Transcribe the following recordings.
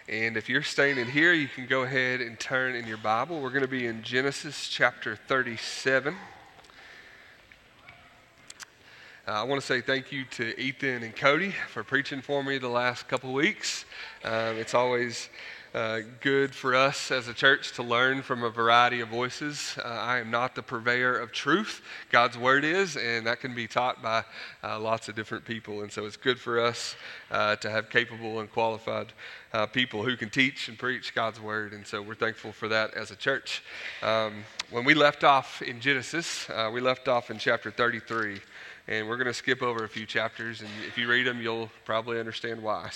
And if you're staying in here, you can go ahead and turn in your Bible. We're going to be in Genesis chapter 37. I want to say thank you to Ethan and Cody for preaching for me the last couple weeks. It's always good for us as a church to learn from a variety of voices. I am not the purveyor of truth. God's word is, and that can be taught by lots of different people. And so it's good for us to have capable and qualified people who can teach and preach God's word. And so we're thankful for that as a church. When we left off in Genesis, we left off in chapter 33. And we're going to skip over a few chapters, and if you read them, you'll probably understand why.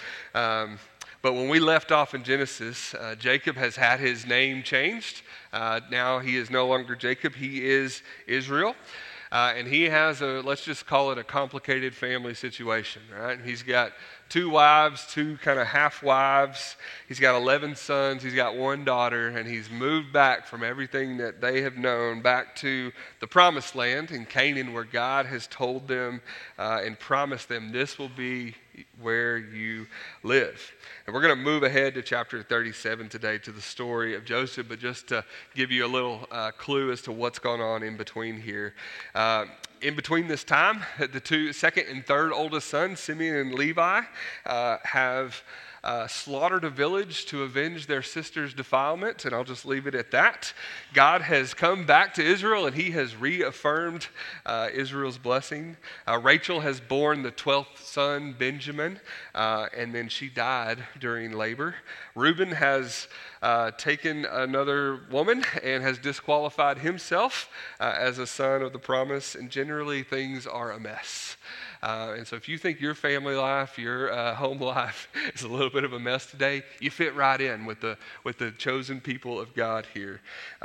But when we left off in Genesis, Jacob has had his name changed. Now he is no longer Jacob, he is Israel. And he has let's just call it a complicated family situation, right? He's got 2 wives, 2 kind of half wives. He's got 11 sons. He's got 1 daughter, and he's moved back from everything that they have known back to the promised land in Canaan, where God has told them and promised them this will be where you live. And we're going to move ahead to chapter 37 today to the story of Joseph, but just to give you a little clue as to what's going on in between here. In between this time, the second and third oldest sons, Simeon and Levi, have slaughtered a village to avenge their sister's defilement, and I'll just leave it at that. God has come back to Israel, and he has reaffirmed Israel's blessing. Rachel has borne the 12th son, Benjamin, and then she died during labor. Reuben has taken another woman and has disqualified himself as a son of the promise, and generally things are a mess. And so if you think your family life, your home life is a little bit of a mess today, you fit right in with the chosen people of God here.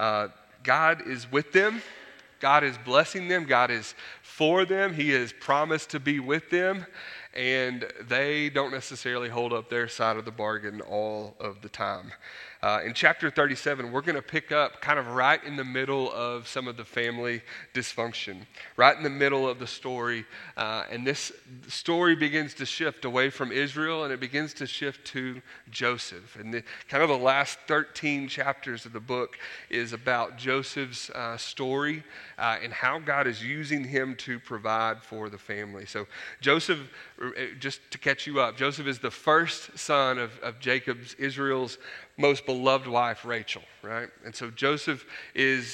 God is with them. God is blessing them. God is for them. He has promised to be with them. And they don't necessarily hold up their side of the bargain all of the time. In chapter 37, we're going to pick up kind of right in the middle of some of the family dysfunction, right in the middle of the story. And this story begins to shift away from Israel, and it begins to shift to Joseph. And kind of the last 13 chapters of the book is about Joseph's story and how God is using him to provide for the family. So Joseph, just to catch you up, Joseph is the first son of Jacob's, Israel's most beloved wife, Rachel, right? And so Joseph is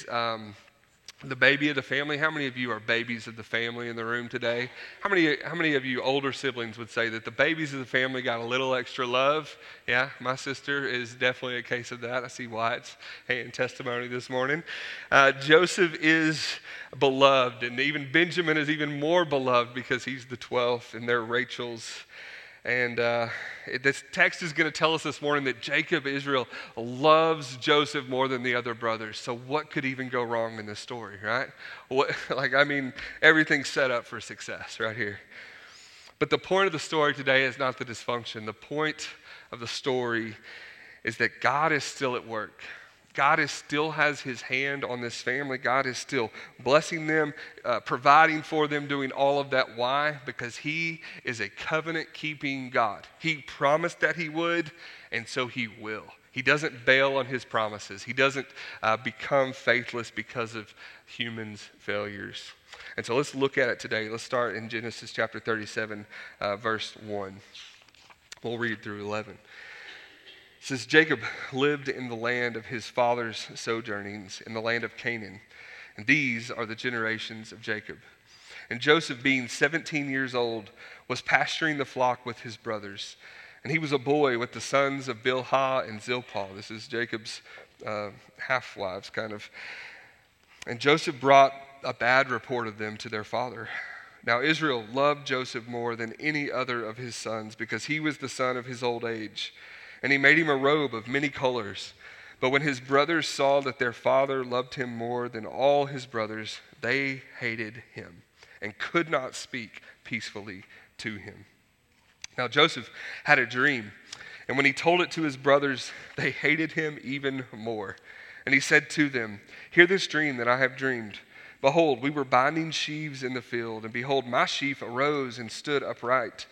the baby of the family. How many of you are babies of the family in the room today? How many of you older siblings would say that the babies of the family got a little extra love? Yeah, my sister is definitely a case of that. I see Wyatt's hand testimony this morning. Joseph is beloved, and even Benjamin is even more beloved because he's the 12th and they're Rachel's. And this text is going to tell us this morning that Jacob, Israel, loves Joseph more than the other brothers. So what could even go wrong in this story, right? Everything's set up for success right here. But the point of the story today is not the dysfunction. The point of the story is that God is still at work. God still has his hand on this family. God is still blessing them, providing for them, doing all of that. Why? Because he is a covenant-keeping God. He promised that he would, and so he will. He doesn't bail on his promises. He doesn't become faithless because of humans' failures. And so let's look at it today. Let's start in Genesis chapter 37, verse 1. We'll read through 11. It says, Jacob lived in the land of his father's sojournings, in the land of Canaan. And these are the generations of Jacob. And Joseph, being 17 years old, was pasturing the flock with his brothers. And he was a boy with the sons of Bilhah and Zilpah. This is Jacob's half-wives, kind of. And Joseph brought a bad report of them to their father. Now Israel loved Joseph more than any other of his sons, because he was the son of his old age. And he made him a robe of many colors. But when his brothers saw that their father loved him more than all his brothers, they hated him and could not speak peacefully to him. Now Joseph had a dream, and when he told it to his brothers, they hated him even more. And he said to them, Hear this dream that I have dreamed. Behold, we were binding sheaves in the field, and behold, my sheaf arose and stood upright.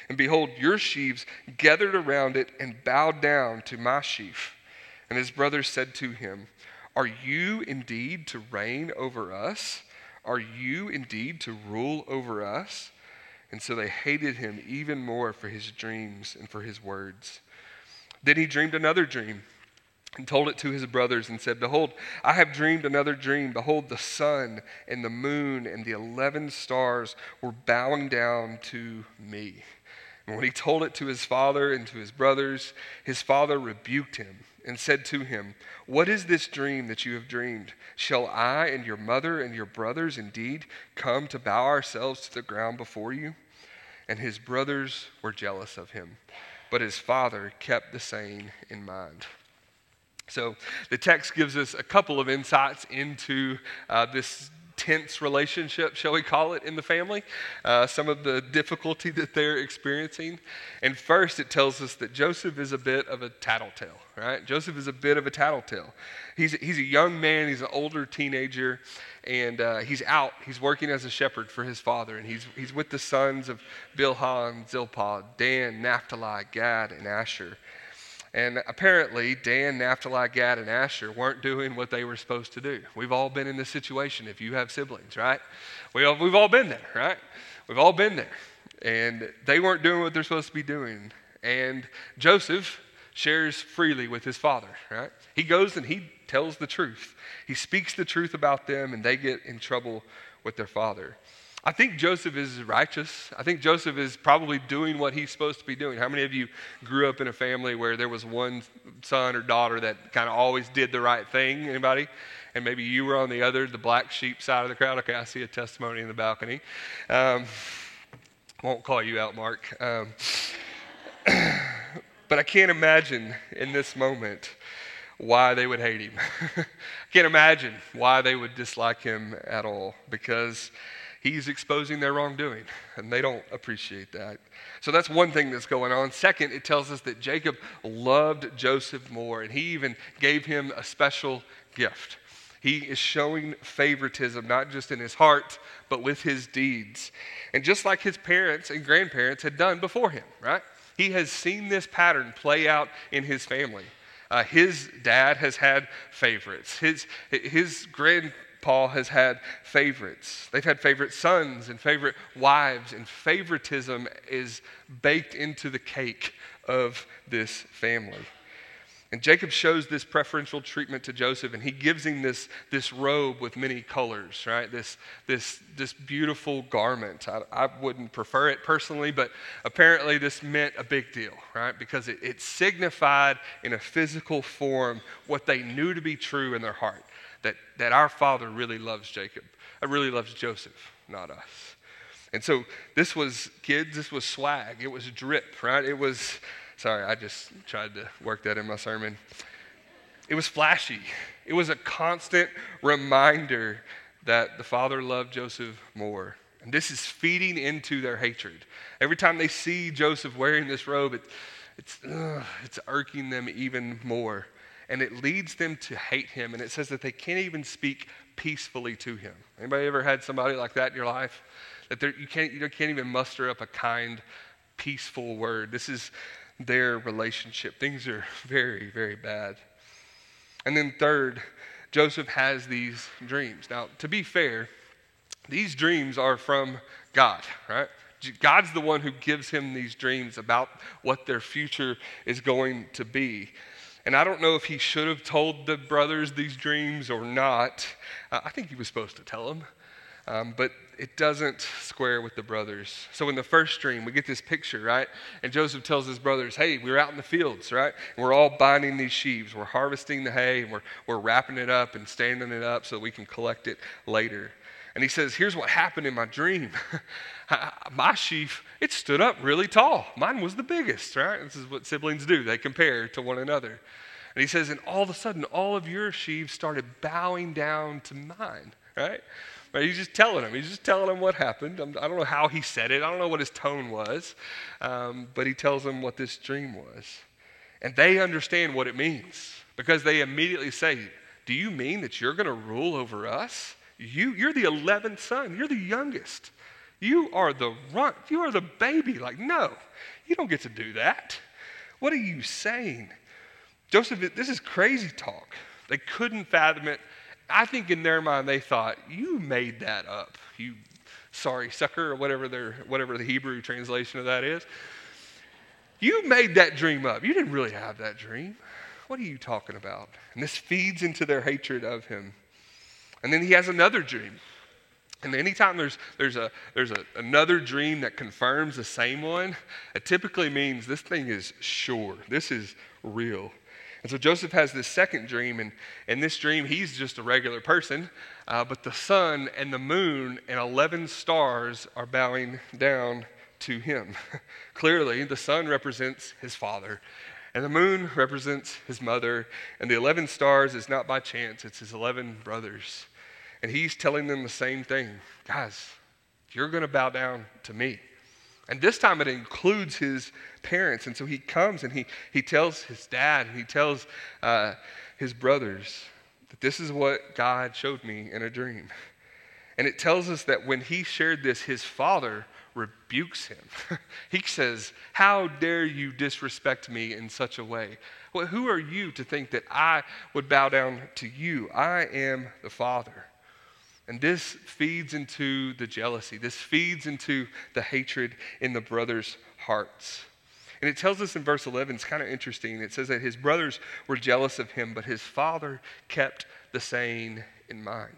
And behold, your sheaves gathered around it and bowed down to my sheaf. And his brothers said to him, are you indeed to reign over us? Are you indeed to rule over us? And so they hated him even more for his dreams and for his words. Then he dreamed another dream and told it to his brothers and said, behold, I have dreamed another dream. Behold, the sun and the moon and the 11 stars were bowing down to me. And when he told it to his father and to his brothers, his father rebuked him and said to him, what is this dream that you have dreamed? Shall I and your mother and your brothers indeed come to bow ourselves to the ground before you? And his brothers were jealous of him, but his father kept the saying in mind. So the text gives us a couple of insights into this tense relationship, shall we call it, in the family, some of the difficulty that they're experiencing. And first, it tells us that Joseph is a bit of a tattletale, right? Joseph is a bit of a tattletale. He's a young man, he's an older teenager, and he's out. He's working as a shepherd for his father, and he's with the sons of Bilhah, Zilpah, Dan, Naphtali, Gad, and Asher. And apparently, Dan, Naphtali, Gad, and Asher weren't doing what they were supposed to do. We've all been in this situation if you have siblings, right? We've all been there, right? We've all been there. And they weren't doing what they're supposed to be doing. And Joseph shares freely with his father, right? He goes and he tells the truth. He speaks the truth about them, and they get in trouble with their father. I think Joseph is righteous. I think Joseph is probably doing what he's supposed to be doing. How many of you grew up in a family where there was one son or daughter that kind of always did the right thing? Anybody? And maybe you were on the black sheep side of the crowd. Okay, I see a testimony in the balcony. Won't call you out, Mark. But I can't imagine in this moment why they would hate him. I can't imagine why they would dislike him at all, because he's exposing their wrongdoing, and they don't appreciate that. So that's one thing that's going on. Second, it tells us that Jacob loved Joseph more, and he even gave him a special gift. He is showing favoritism, not just in his heart, but with his deeds. And just like his parents and grandparents had done before him, right? He has seen this pattern play out in his family. His dad has had favorites. His grandpa has had favorites. They've had favorite sons and favorite wives, and favoritism is baked into the cake of this family. And Jacob shows this preferential treatment to Joseph, and he gives him this robe with many colors, right? This beautiful garment. I wouldn't prefer it personally, but apparently this meant a big deal, right? Because it signified in a physical form what they knew to be true in their heart, that our Father really loves Jacob, really loves Joseph, not us. And so this was, kids, this was swag. It was drip, right? It was... Sorry, I just tried to work that in my sermon. It was flashy. It was a constant reminder that the Father loved Joseph more. And this is feeding into their hatred. Every time they see Joseph wearing this robe, it's irking them even more. And it leads them to hate him. And it says that they can't even speak peacefully to him. Anybody ever had somebody like that in your life? That you can't even muster up a kind, peaceful word. This is their relationship. Things are very, very bad. And then third, Joseph has these dreams. Now, to be fair, these dreams are from God, right? God's the one who gives him these dreams about what their future is going to be. And I don't know if he should have told the brothers these dreams or not. I think he was supposed to tell them. But it doesn't square with the brothers. So in the first dream, we get this picture, right? And Joseph tells his brothers, hey, we're out in the fields, right? And we're all binding these sheaves. We're harvesting the hay, and we're wrapping it up and standing it up so we can collect it later. And he says, here's what happened in my dream. My sheaf, it stood up really tall. Mine was the biggest, right? This is what siblings do. They compare to one another. And he says, and all of a sudden, all of your sheaves started bowing down to mine, right? But he's just telling them what happened. I don't know how he said it. I don't know what his tone was. But he tells them what this dream was. And they understand what it means, because they immediately say, do you mean that you're going to rule over us? You're the 11th son. You're the youngest. You are the runt. You are the baby. Like, no, you don't get to do that. What are you saying? Joseph, this is crazy talk. They couldn't fathom it. I think in their mind they thought, you made that up, you sorry sucker, or whatever the Hebrew translation of that is. You made that dream up. You didn't really have that dream. What are you talking about? And this feeds into their hatred of him. And then he has another dream. And anytime there's another dream that confirms the same one, it typically means this thing is sure. This is real. And so Joseph has this second dream, and in this dream, he's just a regular person, but the sun and the moon and 11 stars are bowing down to him. Clearly, the sun represents his father, and the moon represents his mother, and the 11 stars is not by chance, it's his 11 brothers. And he's telling them the same thing. Guys, you're going to bow down to me. And this time it includes his parents. And so he comes and he tells his dad and he tells his brothers that this is what God showed me in a dream. And it tells us that when he shared this, his father rebukes him. He says, how dare you disrespect me in such a way? Well, who are you to think that I would bow down to you? I am the Father. And this feeds into the jealousy. This feeds into the hatred in the brothers' hearts. And it tells us in verse 11, it's kind of interesting. It says that his brothers were jealous of him, but his father kept the saying in mind.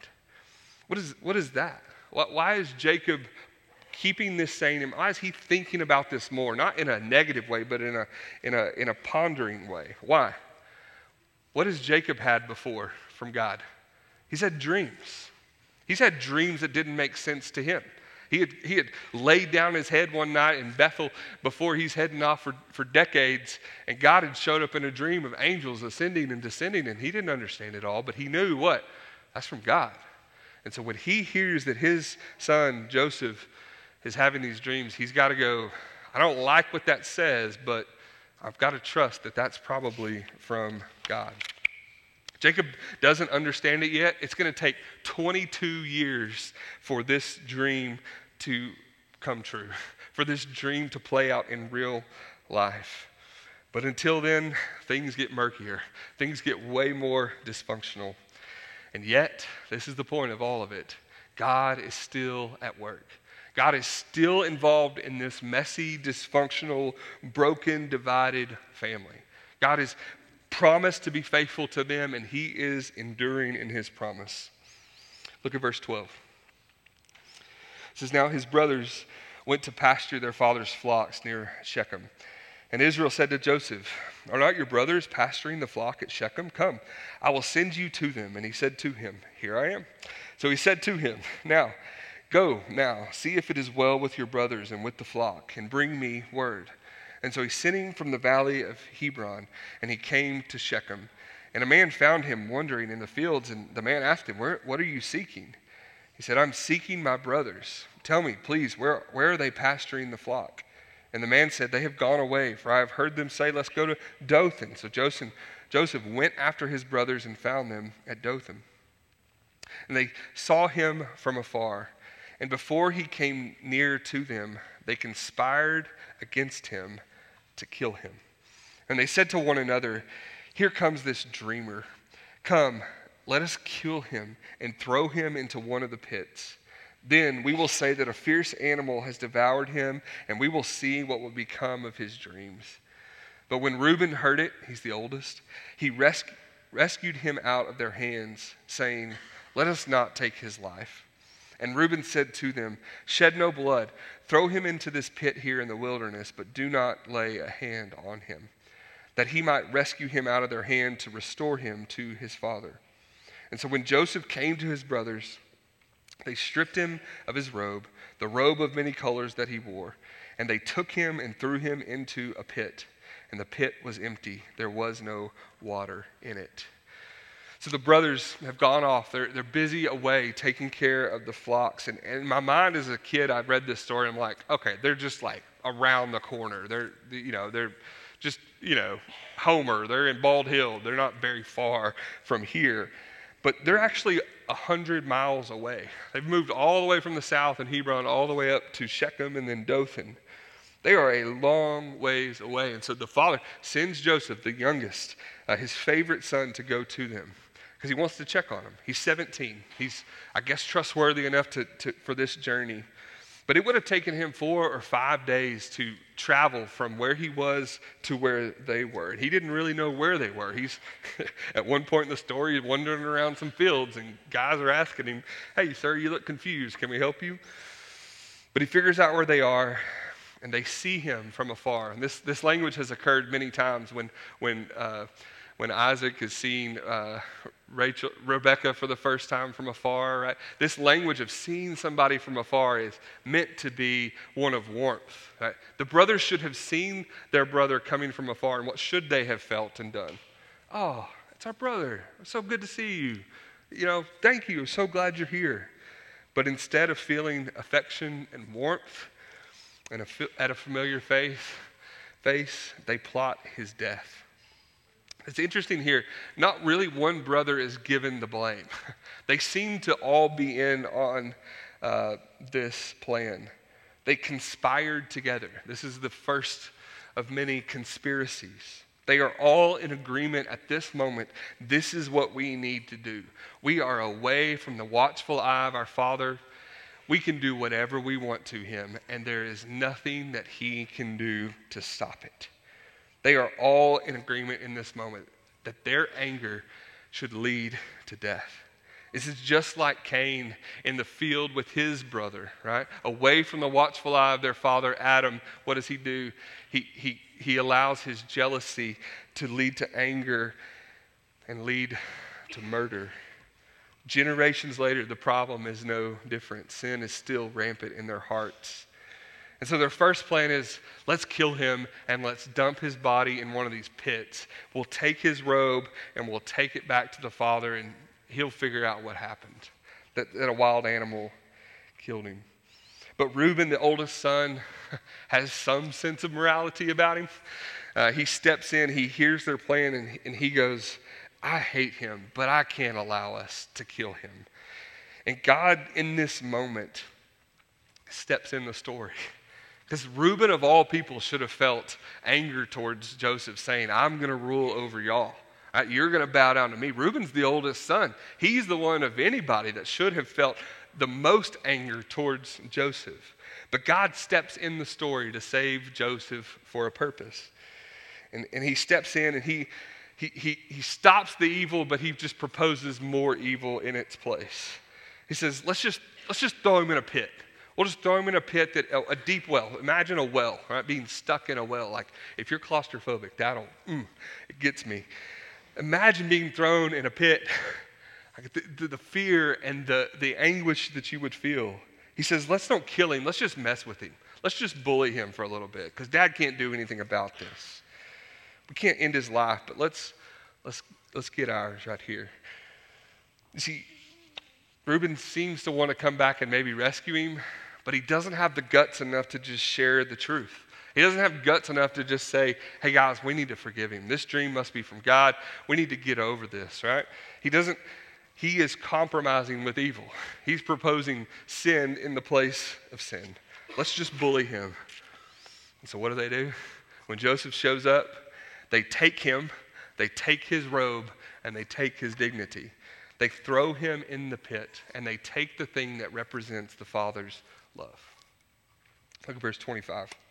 What is that? Why is Jacob keeping this saying in mind? Why is he thinking about this more? Not in a negative way, but in a pondering way. Why? What has Jacob had before from God? He's had dreams. He's had dreams that didn't make sense to him. He had laid down his head one night in Bethel before he's heading off for decades, and God had showed up in a dream of angels ascending and descending, and he didn't understand it all, but he knew what? That's from God. And so when he hears that his son, Joseph, is having these dreams, he's got to go, I don't like what that says, but I've got to trust that that's probably from God. Jacob doesn't understand it yet. It's going to take 22 years for this dream to come true, for this dream to play out in real life. But until then, things get murkier. Things get way more dysfunctional. And yet, this is the point of all of it. God is still at work. God is still involved in this messy, dysfunctional, broken, divided family. God is promised to be faithful to them, and he is enduring in his promise. Look at verse 12. It says, now his brothers went to pasture their father's flocks near Shechem. And Israel said to Joseph, are not your brothers pasturing the flock at Shechem? Come, I will send you to them. And he said to him, here I am. So he said to him, now, go now, see if it is well with your brothers and with the flock, and bring me word. And so he sent him from the valley of Hebron, and he came to Shechem. And a man found him wandering in the fields, and the man asked him, what are you seeking? He said, I'm seeking my brothers. Tell me, please, where are they pasturing the flock? And the man said, they have gone away, for I have heard them say, let's go to Dothan. So Joseph went after his brothers and found them at Dothan. And they saw him from afar. And before he came near to them, they conspired against him to kill him. And they said to one another, here comes this dreamer. Come, let us kill him and throw him into one of the pits. Then we will say that a fierce animal has devoured him, and we will see what will become of his dreams. But when Reuben heard it, he's the oldest, he rescued him out of their hands, saying, let us not take his life. And Reuben said to them, shed no blood. Throw him into this pit here in the wilderness, but do not lay a hand on him, that he might rescue him out of their hand to restore him to his father. And so when Joseph came to his brothers, they stripped him of his robe, the robe of many colors that he wore, and they took him and threw him into a pit. And the pit was empty. There was no water in it. So the brothers have gone off. They're busy away taking care of the flocks. And in my mind as a kid, I read this story. I'm like, okay, they're just like around the corner. They're just, Homer. They're in Bald Hill. They're not very far from here. But they're actually 100 miles away. They've moved all the way from the south in Hebron all the way up to Shechem and then Dothan. They are a long ways away. And so the father sends Joseph, the youngest, his favorite son, to go to them because he wants to check on him. He's 17. He's, I guess, trustworthy enough for this journey. But it would have taken him 4 or 5 days to travel from where he was to where they were. And he didn't really know where they were. He's, at one point in the story, he's wandering around some fields, and guys are asking him, "Hey, sir, you look confused. Can we help you?" But he figures out where they are, and they see him from afar. And this language has occurred many times when Isaac is seeing Rebekah for the first time from afar, right? This language of seeing somebody from afar is meant to be one of warmth, right? The brothers should have seen their brother coming from afar, and what should they have felt and done? "Oh, it's our brother. It's so good to see you. Thank you. I'm so glad you're here." But instead of feeling affection and warmth and at a familiar face, they plot his death. It's interesting here, not really one brother is given the blame. They seem to all be in on this plan. They conspired together. This is the first of many conspiracies. They are all in agreement at this moment. This is what we need to do. We are away from the watchful eye of our Father. We can do whatever we want to him, and there is nothing that he can do to stop it. They are all in agreement in this moment that their anger should lead to death. This is just like Cain in the field with his brother, right? Away from the watchful eye of their father Adam, what does he do? He allows his jealousy to lead to anger and lead to murder. Generations later, the problem is no different. Sin is still rampant in their hearts. And so their first plan is, let's kill him and let's dump his body in one of these pits. We'll take his robe and we'll take it back to the father, and he'll figure out what happened, that a wild animal killed him. But Reuben, the oldest son, has some sense of morality about him. He steps in, he hears their plan, and he goes, "I hate him, but I can't allow us to kill him." And God, in this moment, steps in the story. Because Reuben, of all people, should have felt anger towards Joseph, saying, "I'm going to rule over y'all. Right? You're going to bow down to me." Reuben's the oldest son. He's the one of anybody that should have felt the most anger towards Joseph. But God steps in the story to save Joseph for a purpose. And he steps in and he stops the evil, but he just proposes more evil in its place. He says, let's just throw him in a pit. We'll just throw him in a pit, a deep well. Imagine a well, right? Being stuck in a well. Like, if you're claustrophobic, it gets me. Imagine being thrown in a pit. Like the fear and the anguish that you would feel. He says, let's don't kill him. Let's just mess with him. Let's just bully him for a little bit, because Dad can't do anything about this. We can't end his life, but let's get ours right here. You see, Reuben seems to want to come back and maybe rescue him, but he doesn't have the guts enough to just share the truth. He doesn't have guts enough to just say, "Hey guys, we need to forgive him. This dream must be from God. We need to get over this," right? He is compromising with evil. He's proposing sin in the place of sin. Let's just bully him. And so what do? When Joseph shows up, they take him, they take his robe, and they take his dignity. They throw him in the pit, and they take the thing that represents the Father's love. Look at verse 25. It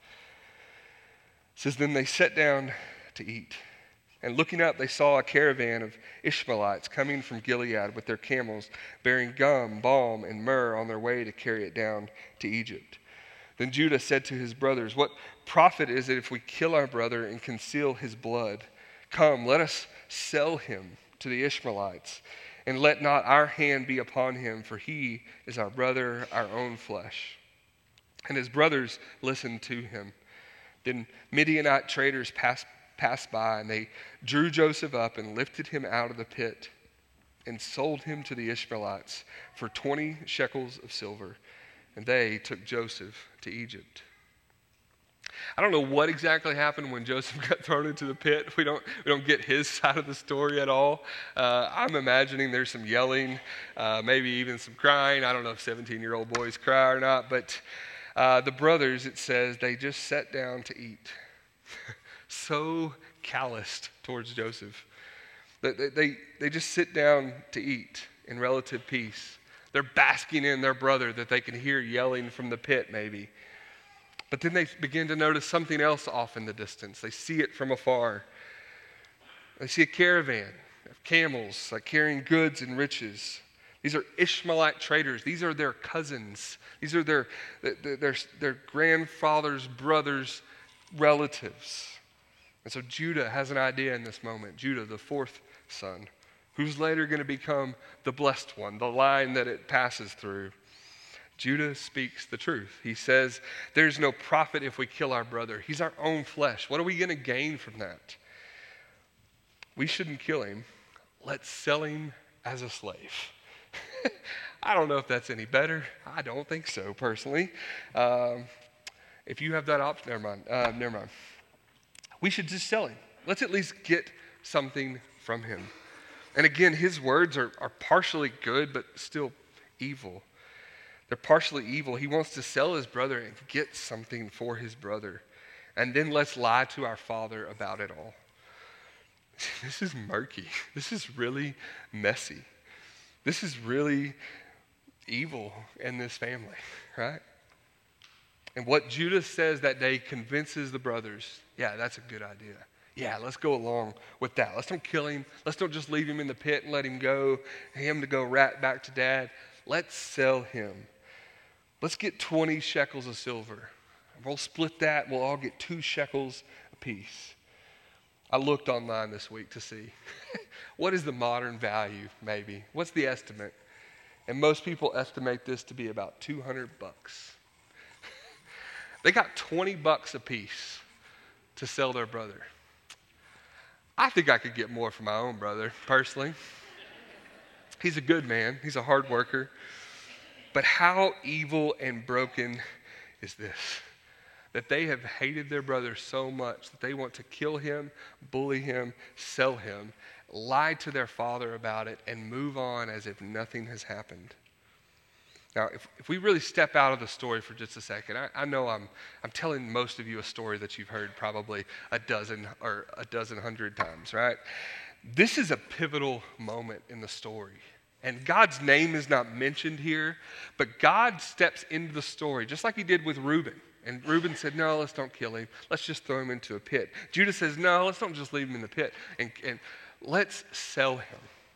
says, "Then they sat down to eat. And looking up, they saw a caravan of Ishmaelites coming from Gilead with their camels, bearing gum, balm, and myrrh on their way to carry it down to Egypt. Then Judah said to his brothers, 'What profit is it if we kill our brother and conceal his blood? Come, let us sell him to the Ishmaelites, and let not our hand be upon him, for he is our brother, our own flesh.' And his brothers listened to him. Then Midianite traders passed by, and they drew Joseph up and lifted him out of the pit and sold him to the Ishmaelites for 20 shekels of silver. And they took Joseph to Egypt." I don't know what exactly happened when Joseph got thrown into the pit. We don't get his side of the story at all. I'm imagining there's some yelling, maybe even some crying. I don't know if 17-year-old boys cry or not, but the brothers, it says, they just sat down to eat. So calloused towards Joseph. They just sit down to eat in relative peace. They're basking in their brother that they can hear yelling from the pit maybe. But then they begin to notice something else off in the distance. They see it from afar. They see a caravan of camels carrying goods and riches. These are Ishmaelite traders. These are their cousins. These are their grandfather's brothers' relatives. And so Judah has an idea in this moment. Judah, the fourth son, who's later going to become the blessed one, the line that it passes through. Judah speaks the truth. He says, there's no profit if we kill our brother. He's our own flesh. What are we going to gain from that? We shouldn't kill him. Let's sell him as a slave. I don't know if that's any better. I don't think so, personally. If you have that option, never mind. We should just sell him. Let's at least get something from him. And again, his words are partially good, but still evil. They're partially evil. He wants to sell his brother and get something for his brother. And then let's lie to our father about it all. This is murky. This is really messy. This is really evil in this family, right? And what Judah says that day convinces the brothers, yeah, that's a good idea. Yeah, let's go along with that. Let's don't kill him. Let's don't just leave him in the pit and let him go, him to go right back to dad. Let's sell him. Let's get 20 shekels of silver. We'll split that. We'll all get 2 shekels apiece. I looked online this week to see what is the modern value, maybe. What's the estimate? And most people estimate this to be about $200. They got $20 apiece to sell their brother. I think I could get more for my own brother, personally. He's a good man. He's a hard worker. But how evil and broken is this? That they have hated their brother so much that they want to kill him, bully him, sell him, lie to their father about it, and move on as if nothing has happened. Now, if we really step out of the story for just a second, I know I'm telling most of you a story that you've heard probably a dozen, 100 times, right? This is a pivotal moment in the story. And God's name is not mentioned here, but God steps into the story, just like he did with Reuben. And Reuben said, no, let's don't kill him. Let's just throw him into a pit. Judah says, no, let's don't just leave him in the pit. And let's sell him.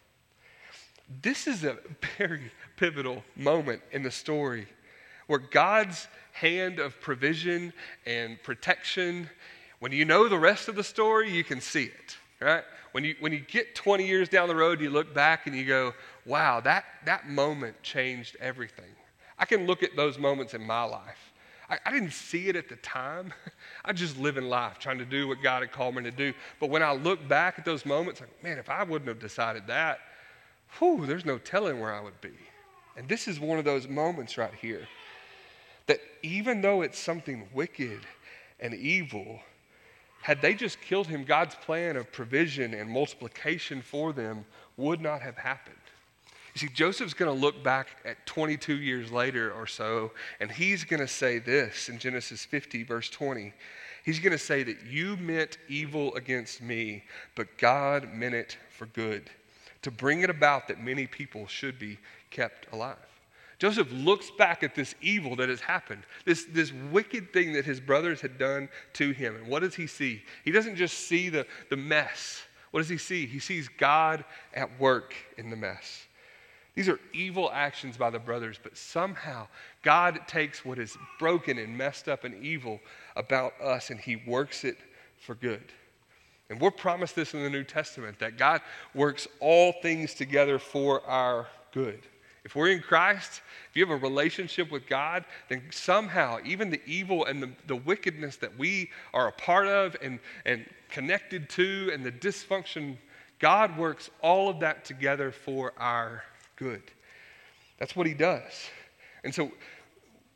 This is a very pivotal moment in the story where God's hand of provision and protection, when you know the rest of the story, you can see it, right? When you get 20 years down the road, you look back and you go, wow, that moment changed everything. I can look at those moments in my life. I didn't see it at the time. I just live in life trying to do what God had called me to do. But when I look back at those moments, like, man, if I wouldn't have decided that, there's no telling where I would be. And this is one of those moments right here that even though it's something wicked and evil, had they just killed him, God's plan of provision and multiplication for them would not have happened. You see, Joseph's going to look back at 22 years later or so, and he's going to say this in Genesis 50, verse 20. He's going to say that you meant evil against me, but God meant it for good, to bring it about that many people should be kept alive. Joseph looks back at this evil that has happened, this wicked thing that his brothers had done to him. And what does he see? He doesn't just see the mess. What does he see? He sees God at work in the mess. These are evil actions by the brothers, but somehow God takes what is broken and messed up and evil about us and he works it for good. And we're promised this in the New Testament, that God works all things together for our good. If we're in Christ, if you have a relationship with God, then somehow even the evil and the wickedness that we are a part of and connected to and the dysfunction, God works all of that together for our good. That's what he does. And so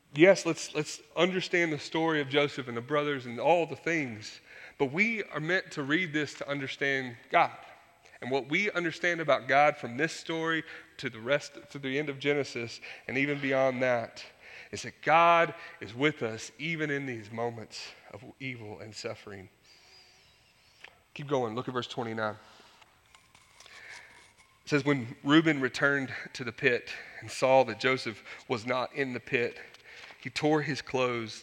yes, let's understand the story of Joseph and the brothers and all the things, but we are meant to read this to understand God. And what we understand about God from this story to the end of Genesis and even beyond that is that God is with us even in these moments of evil and suffering. Keep going. Look at verse 29. It says, when Reuben returned to the pit and saw that Joseph was not in the pit, he tore his clothes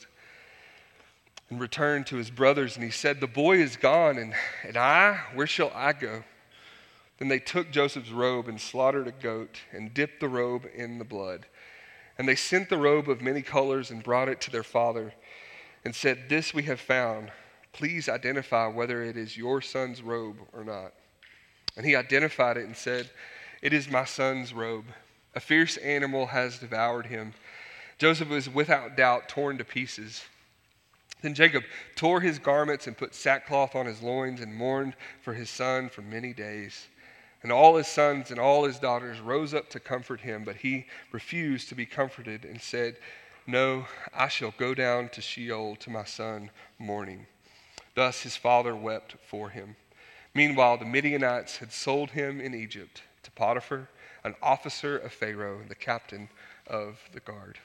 and returned to his brothers, and he said, the boy is gone, and I, where shall I go? Then they took Joseph's robe and slaughtered a goat and dipped the robe in the blood. And they sent the robe of many colors and brought it to their father and said, this we have found. Please identify whether it is your son's robe or not. And he identified it and said, it is my son's robe. A fierce animal has devoured him. Joseph was without doubt torn to pieces. Then Jacob tore his garments and put sackcloth on his loins and mourned for his son for many days. And all his sons and all his daughters rose up to comfort him, but he refused to be comforted and said, no, I shall go down to Sheol to my son mourning. Thus his father wept for him. Meanwhile, the Midianites had sold him in Egypt to Potiphar, an officer of Pharaoh, the captain of the guard.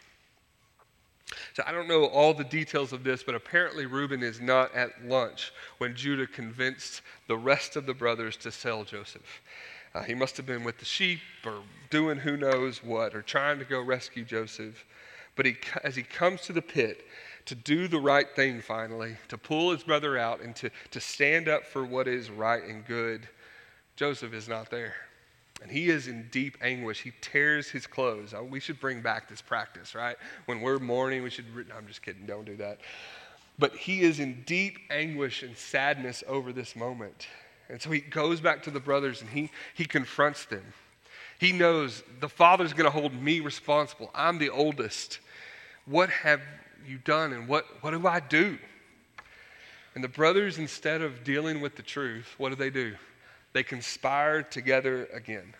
So I don't know all the details of this, but apparently Reuben is not at lunch when Judah convinced the rest of the brothers to sell Joseph. He must have been with the sheep or doing who knows what, or trying to go rescue Joseph. But as he comes to the pit to do the right thing finally, to pull his brother out and to stand up for what is right and good, Joseph is not there. And he is in deep anguish. He tears his clothes. We should bring back this practice, right? When we're mourning, I'm just kidding, don't do that. But he is in deep anguish and sadness over this moment. And so he goes back to the brothers and he confronts them. He knows the father's going to hold me responsible. I'm the oldest. What have you done and what do I do? And the brothers, instead of dealing with the truth, what do? They conspire together again.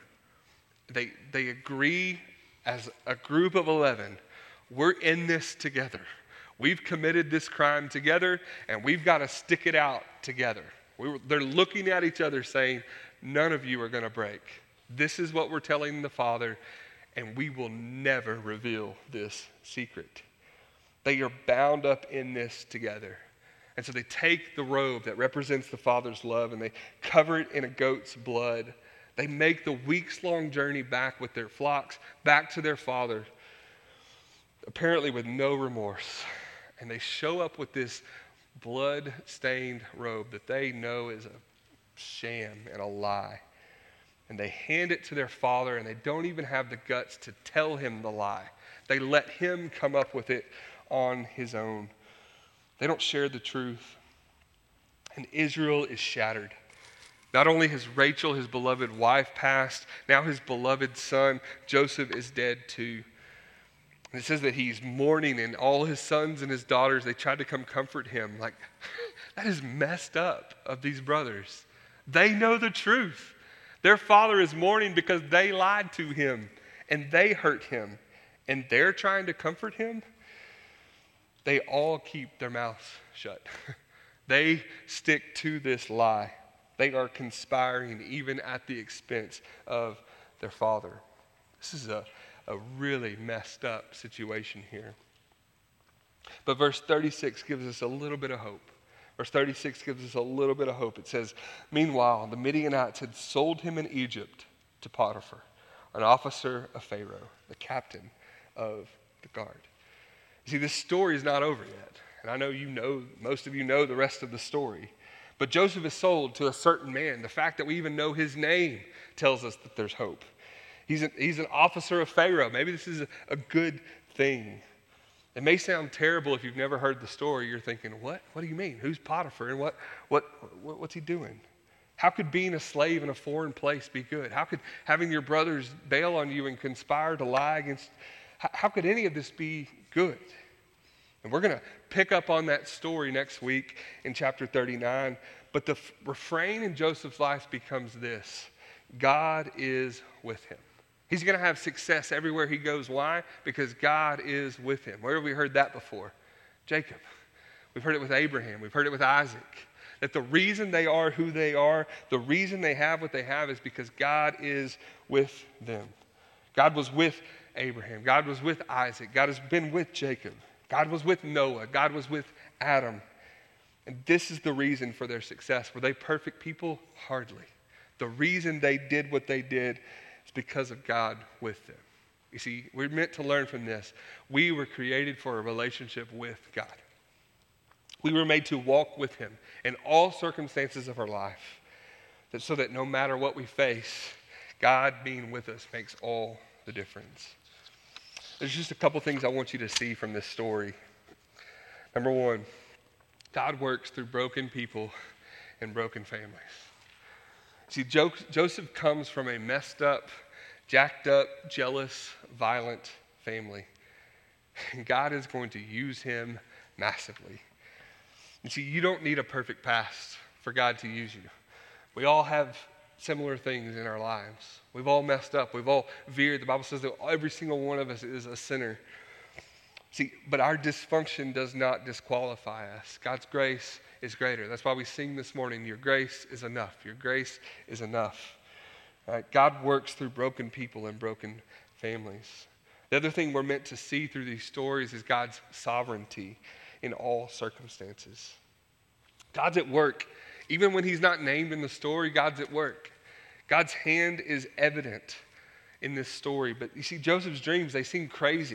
They agree as a group of 11, we're in this together. We've committed this crime together, and we've got to stick it out together. They're looking at each other saying, none of you are going to break. This is what we're telling the Father, and we will never reveal this secret. They are bound up in this together. And so they take the robe that represents the Father's love and they cover it in a goat's blood. They make the weeks-long journey back with their flocks, back to their father, apparently with no remorse. And they show up with this blood-stained robe that they know is a sham and a lie. And they hand it to their father, and they don't even have the guts to tell him the lie. They let him come up with it on his own. They don't share the truth. And Israel is shattered. Not only has Rachel, his beloved wife, passed, now his beloved son, Joseph, is dead too. And it says that he's mourning, and all his sons and his daughters, they tried to come comfort him. Like, that is messed up of these brothers. They know the truth. Their father is mourning because they lied to him, and they hurt him, and they're trying to comfort him. They all keep their mouths shut. They stick to this lie. They are conspiring even at the expense of their father. This is a really messed up situation here. But verse 36 gives us a little bit of hope. Verse 36 gives us a little bit of hope. It says, meanwhile, the Midianites had sold him in Egypt to Potiphar, an officer of Pharaoh, the captain of the guard. You see, this story is not over yet. And I know most of you know the rest of the story. But Joseph is sold to a certain man. The fact that we even know his name tells us that there's hope. He's an officer of Pharaoh. Maybe this is a good thing. It may sound terrible if you've never heard the story. You're thinking, what? What do you mean? Who's Potiphar? And what's he doing? How could being a slave in a foreign place be good? How could having your brothers bail on you and conspire to lie against... How could any of this be good? And we're going to pick up on that story next week in chapter 39. But the refrain in Joseph's life becomes this: God is with him. He's going to have success everywhere he goes. Why? Because God is with him. Where have we heard that before? Jacob. We've heard it with Abraham. We've heard it with Isaac. That the reason they are who they are, the reason they have what they have is because God is with them. God was with Abraham. God was with Isaac. God has been with Jacob. God was with Noah. God was with Adam. And this is the reason for their success. Were they perfect people? Hardly. The reason they did what they did is because of God with them. You see, we're meant to learn from this. We were created for a relationship with God. We were made to walk with him in all circumstances of our life, so that no matter what we face, God being with us makes all the difference. There's just a couple things I want you to see from this story. Number one, God works through broken people and broken families. See, Joseph comes from a messed up, jacked up, jealous, violent family. And God is going to use him massively. You see, you don't need a perfect past for God to use you. We all have similar things in our lives. We've all messed up. We've all veered. The Bible says that every single one of us is a sinner. See, but our dysfunction does not disqualify us. God's grace is greater. That's why we sing this morning, your grace is enough. Your grace is enough. Right? God works through broken people and broken families. The other thing we're meant to see through these stories is God's sovereignty in all circumstances. God's at work. Even when he's not named in the story, God's at work. God's hand is evident in this story. But you see, Joseph's dreams, they seem crazy.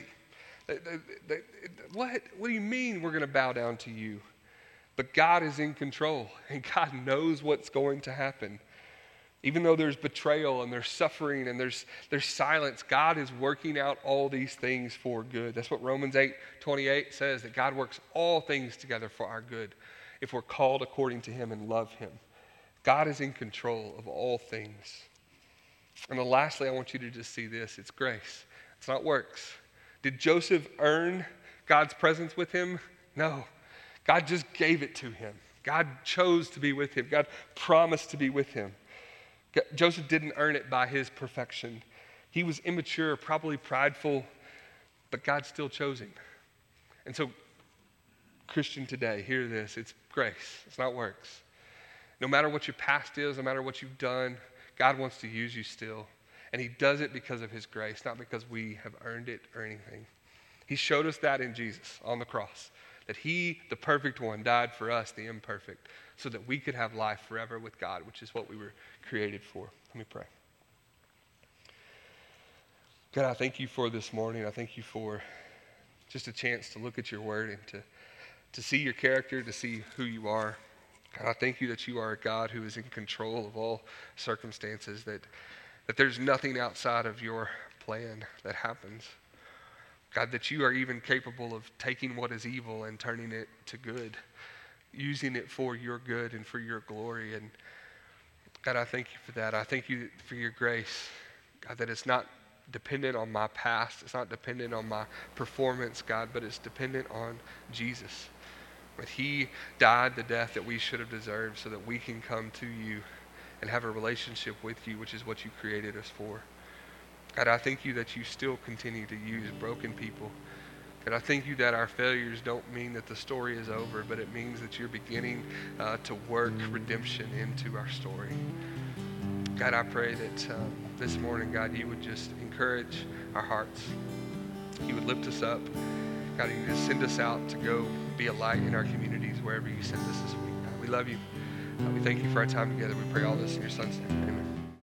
What do you mean we're going to bow down to you? But God is in control, and God knows what's going to happen. Even though there's betrayal and there's suffering and there's silence, God is working out all these things for good. That's what Romans 8:28 says, that God works all things together for our good if we're called according to him and love him. God is in control of all things. And then lastly, I want you to just see this. It's grace. It's not works. Did Joseph earn God's presence with him? No. God just gave it to him. God chose to be with him. God promised to be with him. Joseph didn't earn it by his perfection. He was immature, probably prideful, but God still chose him. And so, Christian today, hear this. It's grace. It's not works. No matter what your past is, no matter what you've done, God wants to use you still. And he does it because of his grace, not because we have earned it or anything. He showed us that in Jesus on the cross, that he, the perfect one, died for us, the imperfect, so that we could have life forever with God, which is what we were created for. Let me pray. God, I thank you for this morning. I thank you for just a chance to look at your word and to see your character, to see who you are. God, I thank you that you are a God who is in control of all circumstances, that there's nothing outside of your plan that happens. God, that you are even capable of taking what is evil and turning it to good, using it for your good and for your glory. And God, I thank you for that. I thank you for your grace, God, that it's not dependent on my past. It's not dependent on my performance, God, but it's dependent on Jesus. That he died the death that we should have deserved so that we can come to you and have a relationship with you, which is what you created us for. God, I thank you that you still continue to use broken people. God, I thank you that our failures don't mean that the story is over, but it means that you're beginning to work redemption into our story. God, I pray that this morning, God, you would just encourage our hearts. You would lift us up. God, you would just send us out to go be a light in our communities wherever you send us this week. God, we love you. We thank you for our time together. We pray all this in your son's name. Amen.